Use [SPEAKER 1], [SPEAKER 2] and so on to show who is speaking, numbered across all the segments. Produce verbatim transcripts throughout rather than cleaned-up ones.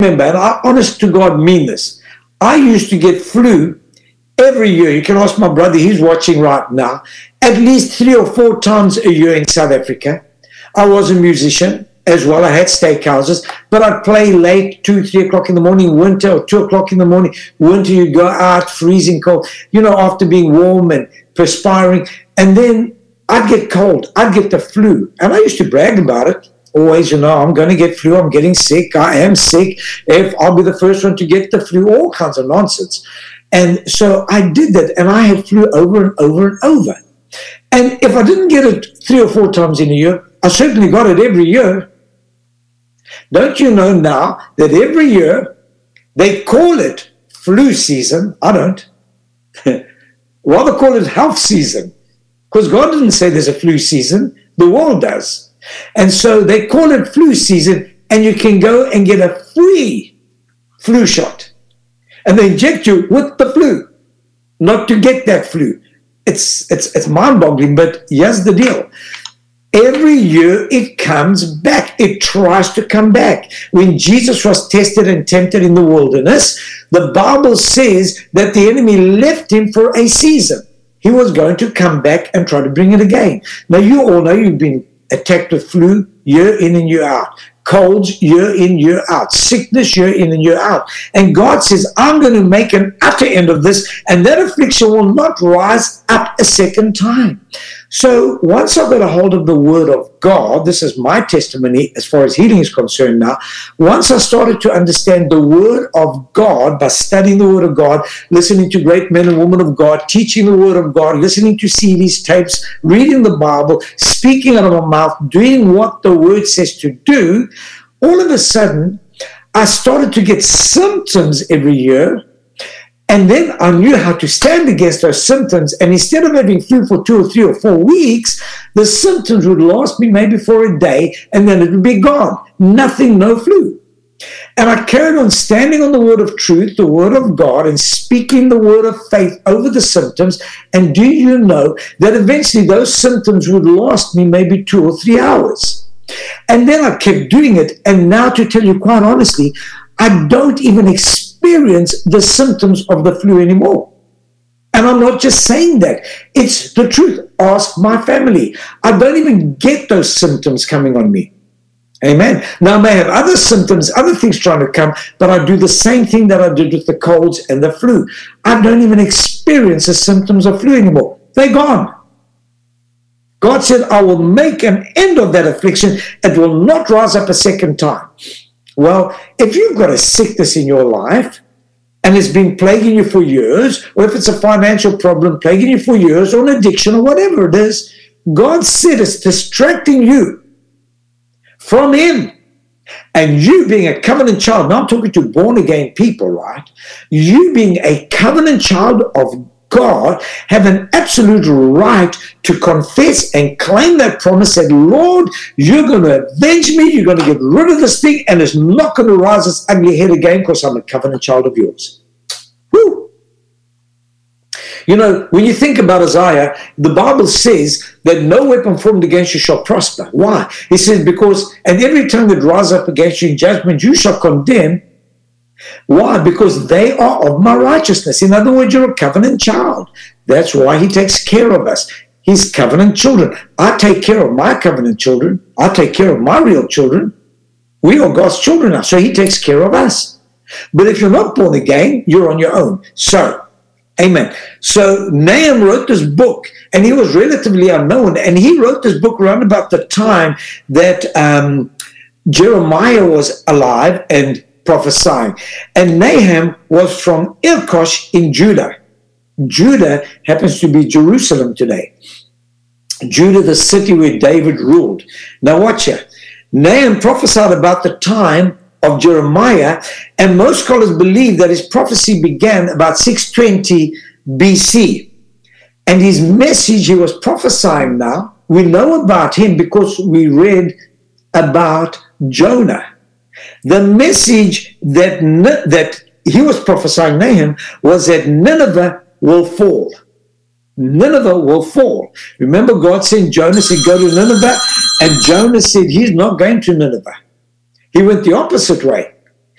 [SPEAKER 1] remember, and I honest to God mean this, I used to get flu every year. You can ask my brother, he's watching right now, at least three or four times a year in South Africa. I was a musician as well. I had steakhouses, but I'd play late, two, three o'clock in the morning, winter, or two o'clock in the morning. Winter, you go out, freezing cold, you know, after being warm and perspiring. And then I'd get cold. I'd get the flu. And I used to brag about it. Always, you know, I'm going to get flu. I'm getting sick. I am sick. If I'll be the first one to get the flu, all kinds of nonsense. And so I did that, and I had flu over and over and over. And if I didn't get it three or four times in a year, I certainly got it every year. Don't you know now that every year they call it flu season? I don't. Rather call it health season, because God didn't say there's a flu season. The world does. And so they call it flu season, and you can go and get a free flu shot. And they inject you with the flu, not to get that flu. It's, it's, it's mind-boggling, but here's the deal. Every year it comes back. It tries to come back. When Jesus was tested and tempted in the wilderness, the Bible says that the enemy left him for a season. He was going to come back and try to bring it again. Now, you all know you've been attacked with flu year in and year out. Colds year in, year out. Sickness year in and year out. And God says, I'm going to make an utter end of this, and that affliction will not rise up a second time. So once I got a hold of the Word of God, this is my testimony as far as healing is concerned now, once I started to understand the Word of God by studying the Word of God, listening to great men and women of God, teaching the Word of God, listening to C Ds, tapes, reading the Bible, speaking out of my mouth, doing what the Word says to do, all of a sudden, I started to get symptoms every year. And then I knew how to stand against those symptoms. And instead of having flu for two or three or four weeks, the symptoms would last me maybe for a day, and then it would be gone. Nothing, no flu. And I carried on standing on the word of truth, the word of God, and speaking the word of faith over the symptoms. And do you know that eventually those symptoms would last me maybe two or three hours? And then I kept doing it. And now, to tell you quite honestly, I don't even experience experience the symptoms of the flu anymore. And I'm not just saying that. It's the truth. Ask my family. I don't even get those symptoms coming on me. Amen. Now, I may have other symptoms, other things trying to come, but I do the same thing that I did with the colds and the flu. I don't even experience the symptoms of flu anymore. They're gone. God said, I will make an end of that affliction. It will not rise up a second time. Well, if you've got a sickness in your life and it's been plaguing you for years, or if it's a financial problem plaguing you for years, or an addiction, or whatever it is, God said it's distracting you from Him. And you being a covenant child, now I'm talking to born-again people, right? You being a covenant child of God have an absolute right to confess and claim that promise that, Lord, you're going to avenge me, you're going to get rid of this thing, and it's not going to rise its ugly head again because I'm a covenant child of yours. Woo! You know, when you think about Isaiah, the Bible says that no weapon formed against you shall prosper. Why? He says, because, and every tongue that rises up against you in judgment, you shall condemn. Why? Because they are of my righteousness. In other words, you're a covenant child. That's why He takes care of us. He's covenant children. I take care of my covenant children. I take care of my real children. We are God's children now, so He takes care of us. But if you're not born again, you're on your own. So, amen. So Nahum wrote this book, and he was relatively unknown, and he wrote this book around about the time that um, Jeremiah was alive and prophesying. And Nahum was from Elkosh in Judah. Judah happens to be Jerusalem today. Judah, the city where David ruled. Now watch here. Nahum prophesied about the time of Jeremiah, and most scholars believe that his prophecy began about six twenty B C. And his message, he was prophesying now, we know about him because we read about Jonah. The message that, that he was prophesying, Nahum, was that Nineveh will fall. Nineveh will fall. Remember, God sent Jonah, said, go to Nineveh, and Jonah said he's not going to Nineveh. He went the opposite way.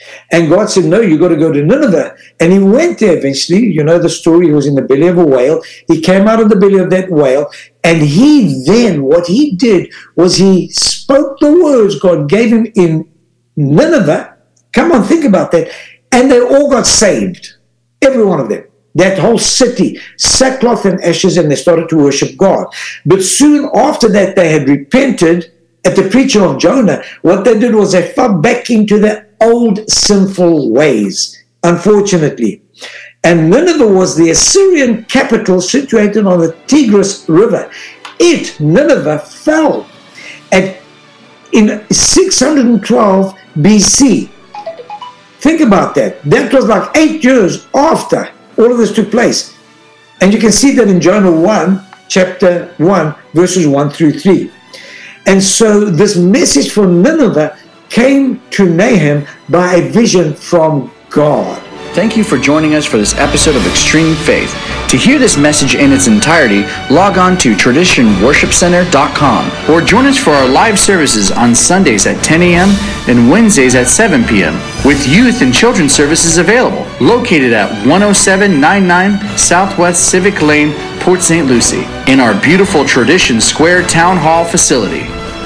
[SPEAKER 1] And God said, no, you got to go to Nineveh. And he went there eventually. You know the story. He was in the belly of a whale. He came out of the belly of that whale. And he then, what he did was he spoke the words God gave him in Nineveh. Come on, think about that. And they all got saved. Every one of them. That whole city, sackcloth and ashes, and they started to worship God. But soon after that, they had repented at the preaching of Jonah. What they did was they fell back into their old sinful ways, unfortunately. And Nineveh was the Assyrian capital situated on the Tigris River. It, Nineveh, fell at in six hundred twelve B C. Think about that. That was like eight years after all of this took place. And you can see that in Jonah one, chapter one, verses one through three. And so this message from Nineveh came to Nahum by a vision from God.
[SPEAKER 2] Thank you for joining us for this episode of Extreme Faith. To hear this message in its entirety, log on to tradition worship center dot com or join us for our live services on Sundays at ten a.m. and Wednesdays at seven p.m. with youth and children's services available, located at one oh seven ninety-nine Southwest Civic Lane, Port Saint Lucie, in our beautiful Tradition Square Town Hall facility.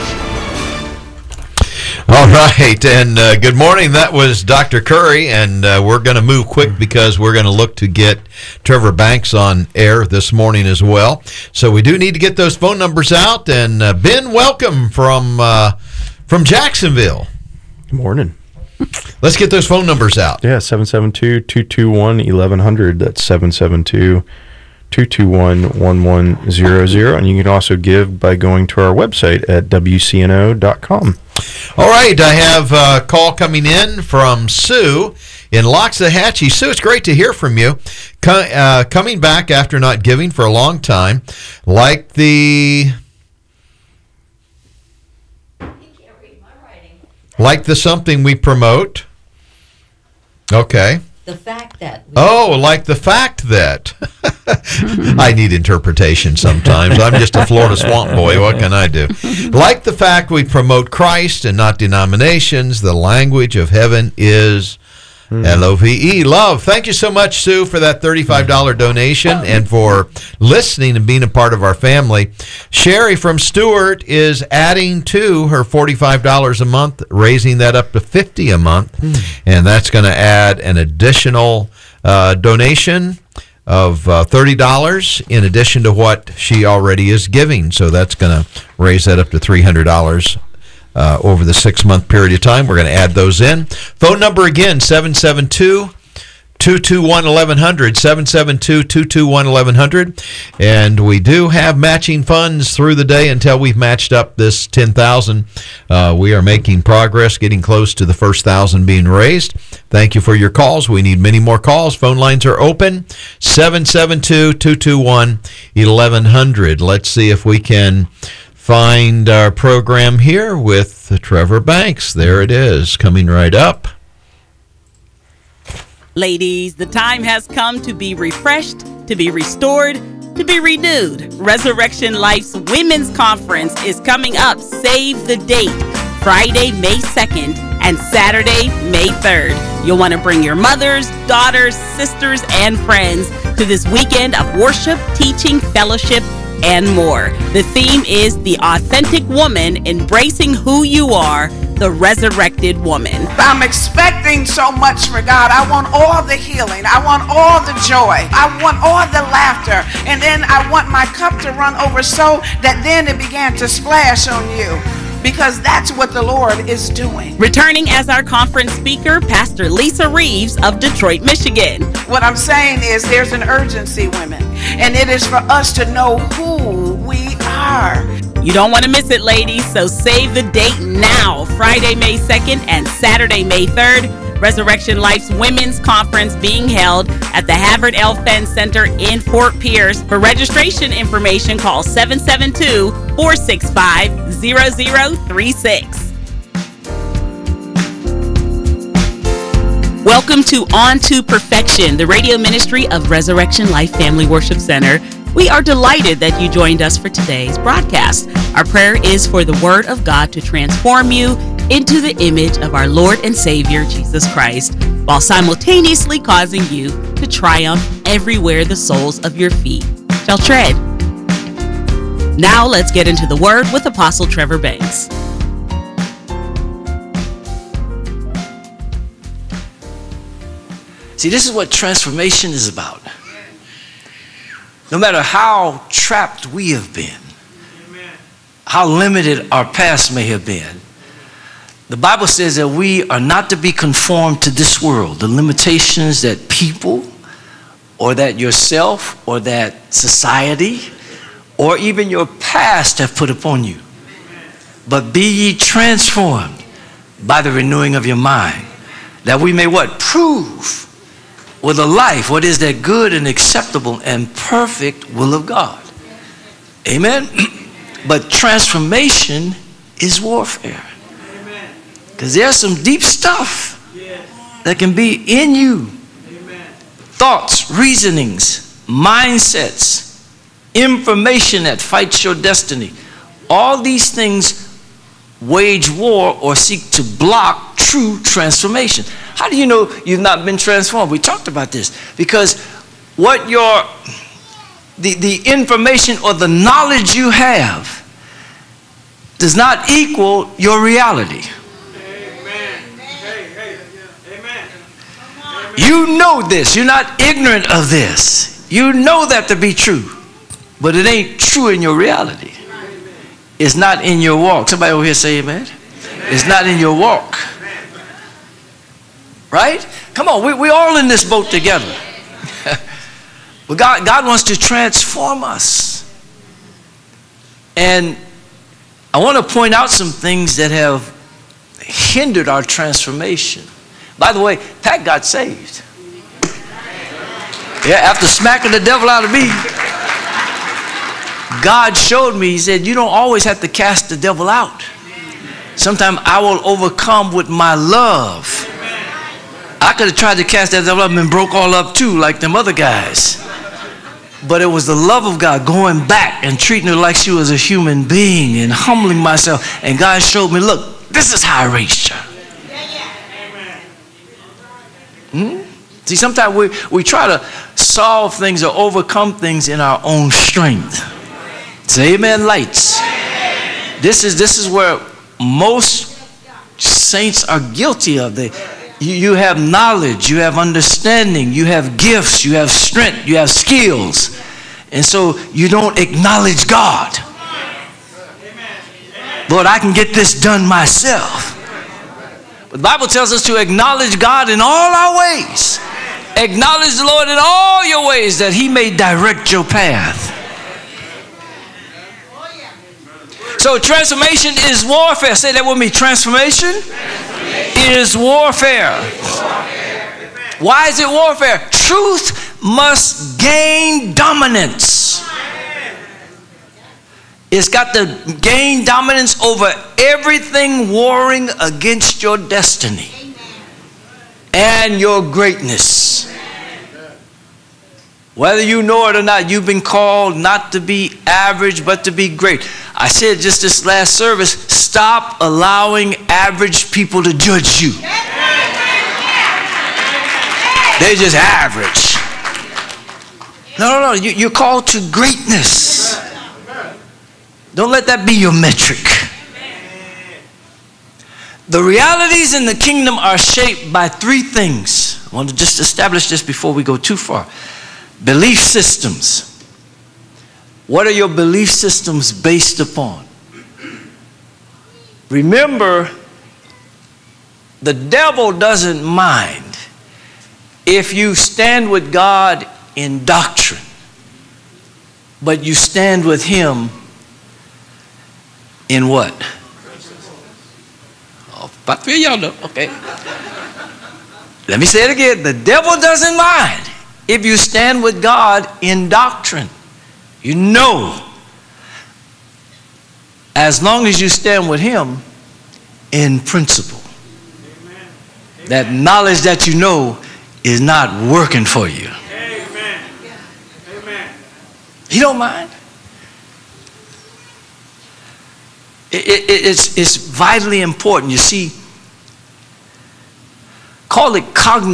[SPEAKER 3] All right, and uh, good morning. That was Doctor Curry, and uh, we're going to move quick because we're going to look to get Trevor Banks on air this morning as well. So we do need to get those phone numbers out. And uh, Ben, welcome from uh, from Jacksonville.
[SPEAKER 4] Good morning.
[SPEAKER 3] Let's get those phone numbers out.
[SPEAKER 4] Yeah, seven seven two, two two one, eleven hundred. That's seven seven two, two two one, one one zero zero. And you can also give by going to our website at w c n o dot com.
[SPEAKER 3] All right, I have a call coming in from Sue in Loxahatchee. Sue, it's great to hear from you. Co- uh, coming back after not giving for a long time, like the
[SPEAKER 5] You can't read my writing.
[SPEAKER 3] like the something we promote. Okay.
[SPEAKER 5] The fact that we
[SPEAKER 3] Oh, like the fact that. I need interpretation sometimes. I'm just a Florida swamp boy. What can I do? Like the fact we promote Christ and not denominations, the language of heaven is L O V E, love. Thank you so much, Sue, for that thirty-five dollars donation and for listening and being a part of our family. Sherry from Stewart is adding to her forty-five dollars a month, raising that up to fifty dollars a month, mm. and that's going to add an additional uh, donation of uh, thirty dollars in addition to what she already is giving. So that's going to raise that up to three hundred dollars uh, over the six-month period of time. We're going to add those in. Phone number again, seven seven two, two two one, eleven hundred, seven seven two, two two one, eleven hundred. And we do have matching funds through the day until we've matched up this ten thousand dollars. Uh, we are making progress, getting close to the first one thousand being raised. Thank you for your calls. We need many more calls. Phone lines are open, seven seven two, two two one, eleven hundred. Let's see if we can find our program here with Trevor Banks. There it is, coming right up.
[SPEAKER 6] Ladies, the time has come to be refreshed, to be restored, to be renewed. Resurrection Life's Women's Conference is coming up. Save the date, Friday, May second and Saturday, May third. You'll want to bring your mothers, daughters, sisters, and friends to this weekend of worship, teaching, fellowship, and more. The theme is The Authentic Woman, embracing who you are, the resurrected woman.
[SPEAKER 7] I'm expecting so much for God. I want all the healing. I want all the joy. I want all the laughter. And then I want my cup to run over so that then it began to splash on you. Because that's what the Lord is doing.
[SPEAKER 6] Returning as our conference speaker, Pastor Lisa Reeves of Detroit, Michigan.
[SPEAKER 7] What I'm saying is there's an urgency, women. And it is for us to know who we are.
[SPEAKER 6] You don't want to miss it, ladies, so save the date now. Friday, May second and Saturday, May third. Resurrection Life's Women's Conference being held at the Havard L. Fenn Center in Fort Pierce. For registration information, call seven seven two, four six five, zero zero three six. Welcome to On to Perfection, the radio ministry of Resurrection Life Family Worship Center. We are delighted that you joined us for today's broadcast. Our prayer is for the Word of God to transform you, into the image of our Lord and Savior, Jesus Christ, while simultaneously causing you to triumph everywhere the soles of your feet shall tread. Now let's get into the Word with Apostle Trevor Banks.
[SPEAKER 8] See, this is what transformation is about. No matter how trapped we have been, how limited our past may have been, the Bible says that we are not to be conformed to this world, the limitations that people or that yourself or that society or even your past have put upon you. But be ye transformed by the renewing of your mind, that we may what? Prove with a life what is that good and acceptable and perfect will of God. Amen? But transformation is warfare. Because there's some deep stuff that can be in you. Thoughts, reasonings, mindsets, information that fights your destiny. All these things wage war or seek to block true transformation. How do you know you've not been transformed? We talked about this. Because what your, the, the information or the knowledge you have does not equal your reality. Amen. Hey, hey. Amen. You know this. You're not ignorant of this. You know that to be true. But it ain't true in your reality. It's not in your walk. Somebody over here say amen. Amen. It's not in your walk. Right? Come on, we, we're all in this boat together. But God, God wants to transform us. And I want to point out some things that have hindered our transformation. By the way, Pat got saved. Yeah, after smacking the devil out of me, God showed me, he said, you don't always have to cast the devil out. Sometimes I will overcome with my love. I could have tried to cast that devil up and broke all up too, like them other guys. But it was the love of God going back and treating her like she was a human being and humbling myself. And God showed me, look, this is how I raised her. Hmm? See, sometimes we, we try to solve things or overcome things in our own strength. Say amen, lights. This is, this is where most saints are guilty of. They, you, you have knowledge, you have understanding, you have gifts, you have strength, you have skills. And so you don't acknowledge God. Lord, I can get this done myself. But the Bible tells us to acknowledge God in all our ways. Acknowledge the Lord in all your ways that he may direct your path. So transformation is warfare. Say that with me. Transformation, transformation. is warfare. warfare. Why is it warfare? Truth must gain dominance. It's got to gain dominance over everything warring against your destiny and your greatness. Whether you know it or not, you've been called not to be average, but to be great. I said just this last service, stop allowing average people to judge you. They're just average. No, no, no. You, you're called to greatness. Don't let that be your metric. The realities in the kingdom are shaped by three things. I want to just establish this before we go too far. Belief systems. What are your belief systems based upon? Remember, the devil doesn't mind if you stand with God in doctrine, but you stand with him in what? Oh, about three of y'all know. Okay. Let me say it again. The devil doesn't mind if you stand with God in doctrine. You know, as long as you stand with him in principle. Amen. That knowledge that you know is not working for you. Amen. Amen. He don't mind. It, it, it's, it's vitally important. You see, call it cognitive